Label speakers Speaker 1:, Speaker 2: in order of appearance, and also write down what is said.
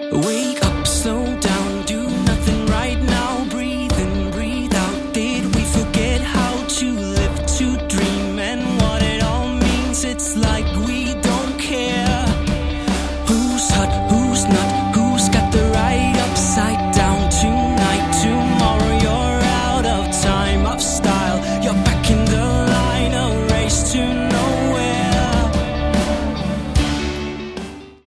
Speaker 1: Wake up, slow down, do nothing right now. Breathe in, breathe out. Did we forget how to live, to dream, and what it all means? It's like we don't care. Who's hot, who's not, who's got the right upside down? Tonight, tomorrow, you're out of time, of style. You're